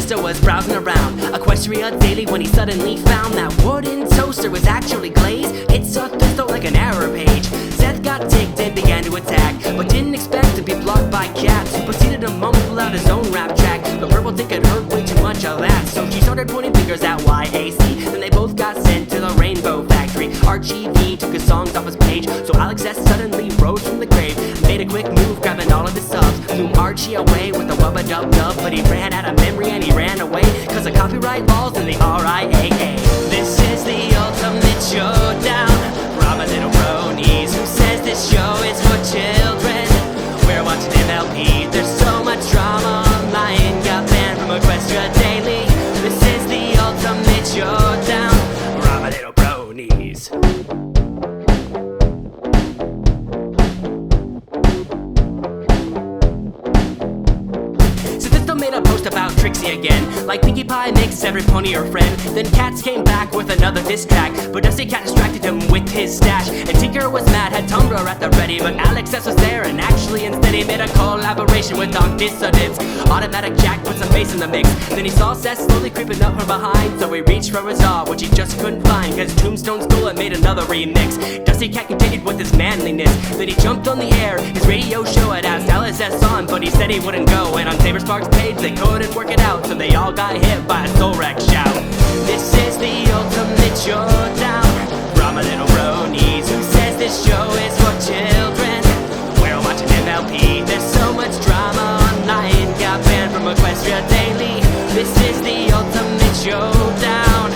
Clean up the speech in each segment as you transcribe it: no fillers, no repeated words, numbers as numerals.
Toaster was browsing around Equestria Daily when he suddenly found that wooden toaster was actually glazed. It saw Thisto like an error page. Seth got ticked and began to attack, but didn't expect to be blocked by cats, who proceeded to mumble out his own rap track. But Purple Dick had heard way too much of that, so she started pointing fingers at YAC. Then they both got sent to the Rainbow Factory. RGV took his songs off his page, so Alex S suddenly rose from the grave, made a quick move, grabbing all of his subs, flew Archie away with a wubba dub dub. But he ran out of memory and he ran away, cause of copyright laws and the RIAA. This is the ultimate showdown for all my little bronies who says this show is for children. We're watching MLP, there's so much drama online. Got banned from Equestria Daily. This is the ultimate showdown for all my little bronies. Made a post about Trixie again, like Pinkie Pie makes every pony her friend. Then Cats came back with another diss track, but Dusty Cat distracted him with his stash. And Tinker was mad, had Tumblr at the ready, but Alex S was there, and actually instead he made a collaboration with Donk Dissidents. Automatic Jack put some bass in the mix. Then he saw Seth slowly creeping up from behind, so he reached for his jaw, which he just couldn't find, cause Tombstone stole and made another remix. Dusty Cat continued with his manliness, then he jumped on the air. His radio show had asked Alex S on, but he said he wouldn't go, and on Saber Sparks' page they couldn't work it out, so they all got hit by a Soul Wreck shout. This is the ultimate showdown for all my little bronies who says this show is for children. We're watching MLP, there's so much drama online. Got banned from Equestria Daily. This is the ultimate showdown.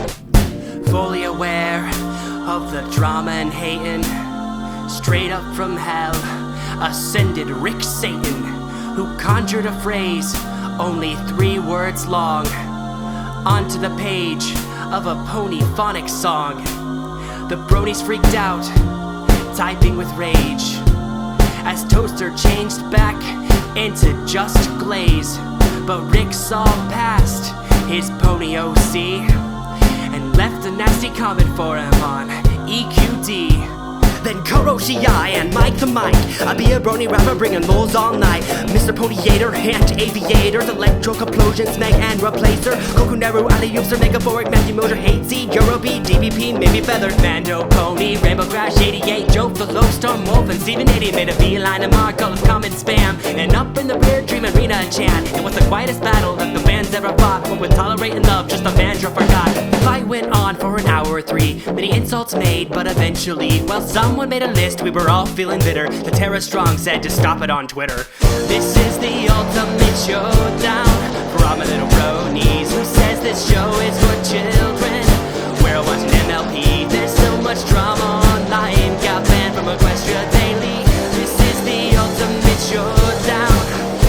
Fully aware of the drama and hating, straight up from hell ascended Rick Satan, who conjured a phrase only 3 words long onto the page of a ponyphonic song. The bronies freaked out, typing with rage, as Toaster changed back into just glaze. But Rick saw past his pony OC and left a nasty comment for him on EQD. Then Kuroshi and Mike the Mike, I be a brony rapper bringing lols all night. Mr. Ponyyator, Hand Aviators, Electro Complosions, Meg and Replacer, Kokuneru, Alley-Oops, Megaphoric, Matthew Motor, Hate Z, Eurobeat, DBP, maybe Feather, Mando, Pony, Rainbow Crash, 88, Joe, the Low Storm, Wolf, and Steven 80 made a beeline and Mark, all his comment spam. And up in the rear, Dream Arena chant. It was the quietest battle that the bands ever fought, but with tolerating love, just a Vandra forgot. The fight went on for an hour or 3, many insults made, but eventually, well, someone made a list, we were all feeling bitter. The Terra Strong said to stop it on Twitter. This is the ultimate showdown for all my little bronies who says this show is for children. We're watching MLP, there's so much drama online. Got banned from Equestria Daily. This is the ultimate showdown.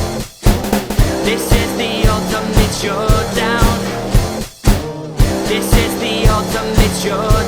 This is the ultimate showdown. This is the ultimate showdown.